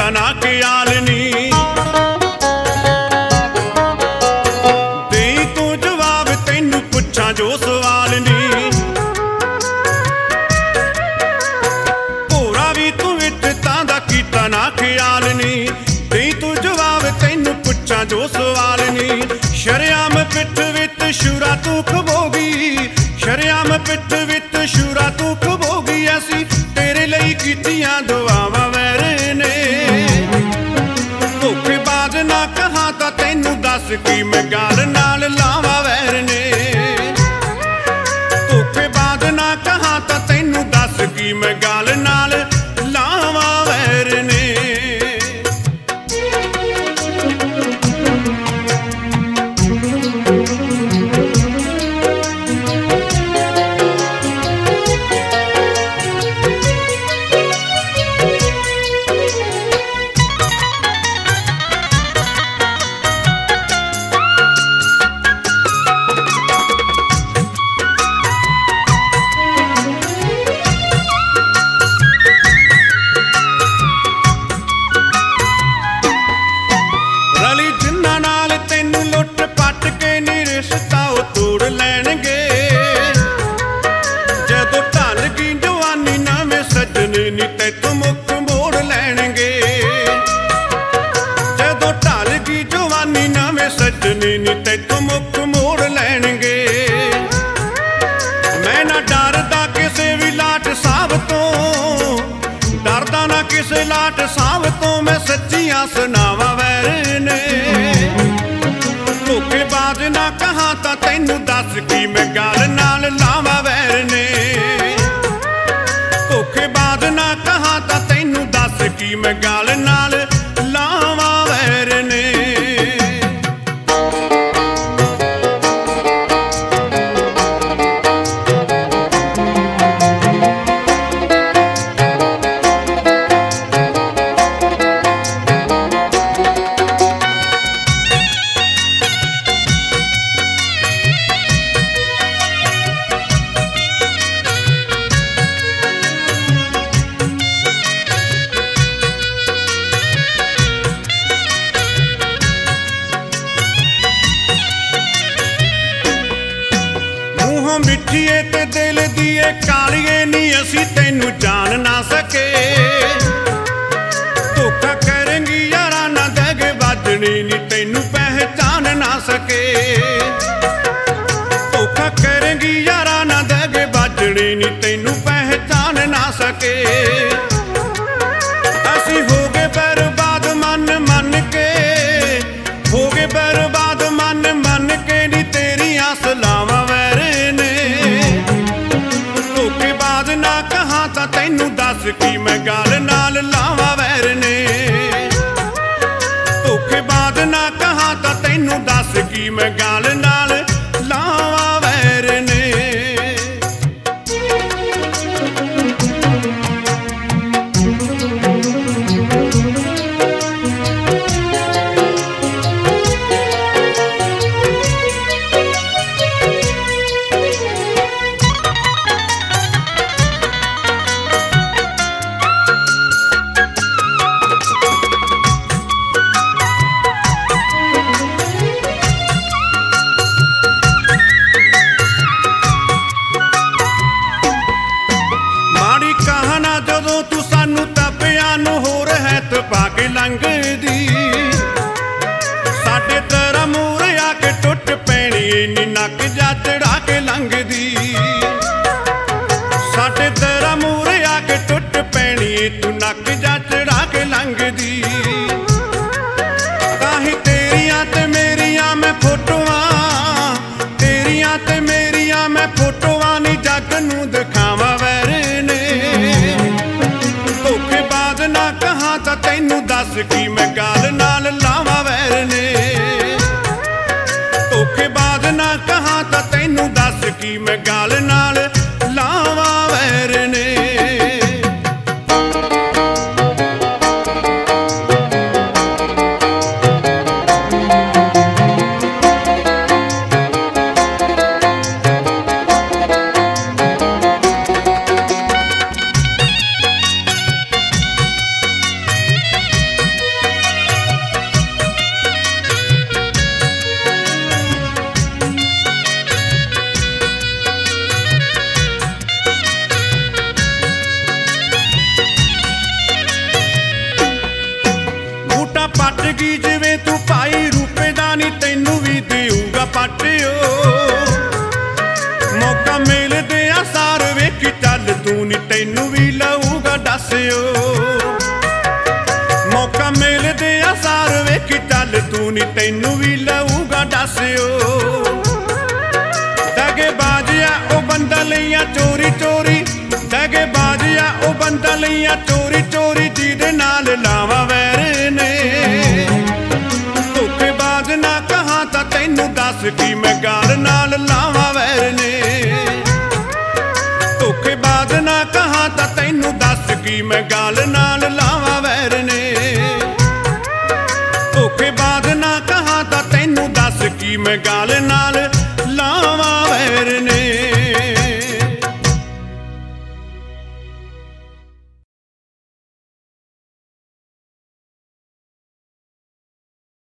ना ख्याल नी दे तू जवाब तैनू पुछां जो सवाल नी भोरा भी तू विच तां दा कीता ना ख्याल नी दे तू जवाब तैनू पुछां जो सवाल नी शरेआम पिठ विच शूरा तू खबोगी शरेआम पिठ विच शूरा तू खबोगी असी तेरे लई कीतियां दुआवां वैर ने धोखेबाज ना कहां तां तैनू दस की मैं गाल नाल लावां वैर ने धोखेबाज ना कहां तां तैनू दस की मैं गाल नाल लावां वैर ने तैथों मुख मोड़ लैणगे जदों ढल गई जवानी नवें सजने नी तैथों मुख मोड़ लैणगे मैं ना डरदा किसे भी लाट साहब तो डरदा ना किसे लाट साहब तो मैं सच्चियां सुनावां वैर ने धोखेबाज ना कहां तां तैनू दस की मैं गाल नाल लावां वैर ने धोखेबाज ना कहां तां तैनू दस की मैं गाल नाल लावां वैर ने मिठिए ते दिल दिए कालिए नी असी तैनू जान ना सके धोखा करेंगी यारा ना दगे बाजनी नी तैनू पहचान ना सके धोखा करेंगी यारा ना दगे बाजनी नी तैनू पहचान ना सके असी हो गए बर्बाद मन मन के हो गए बर्बाद मन मन के नी तेरियां सलावां वैर तैनू दस की मैं गाल नाल लावां वैर ने धोखेबाज ना कहां तां तैनू दस की मैं गाल नाल लावां वैर ने पाके लंघदी साडे तेरा मूर आके टुट पैनी नी नक जा चढ़ा के लंघदी साडे तेरा मूर आके टुट पैनी तू नक जा चढ़ा के लंघदी ताही तेरियां ते मेरियां मैं फोटोआं तेरियां ते मेरियां मैं फोटोआं नी जग नूं दिखावां वैर ने धोखेबाज ना कहां तां तैनू दस की मैं गाल नाल लावां वैर ने धोखेबाज ना कहां तां तैनू दस की मैं गाल नाल लावां वैर ने ਦੱਸਿਓ ਮੌਕਾ ਮਿਲਦੇ ਆ ਸਾਰ ਵੇਖੀ ਚੱਲ ਤੂੰ ਨੀ ਤੈਨੂੰ ਵੀ ਲਊਗਾ ਦੱਸਿਓ ਦਗੇ ਬਾਜਿਆ ਉਹ ਬੰਦਾ ਲਈਆ ਚੋਰੀ ਚੋਰੀ ਦਗੇ ਬਾਜਿਆ ਉਹ ਬੰਦਾ ਲਈਆ ਚੋਰੀ ਚੋਰੀ ਜਿਹਦੇ ਨਾਲ ਲਾਵਾ ਵੈਰ ਨੇ ਧੋਖੇਬਾਜ਼ ਨਾ ਕਹਾਂ ਤਾਂ ਤੈਨੂੰ ਦੱਸ ਕੀ ਮੈਂ ਗਾਲ ਨਾਲ ਲਾਵਾ ਵੈਰ ਨੇ ਧੋਖੇਬਾਜ਼ ਨਾ ਕਹਾਂ ਤਾਂ ਤੈਨੂੰ ਦੱਸ ਕੀ ਮੈਂ ਗਾਲ ਨਾਲ ਲਾਵਾ ਵੈਰ ਨੇ ਧੋਖੇਬਾਜ਼ ਨਾ ਕਹਾਂ ਤਾਂ ਤੈਨੂੰ ਦੱਸ ਕੀ ਮੈਂ ਗਾਲ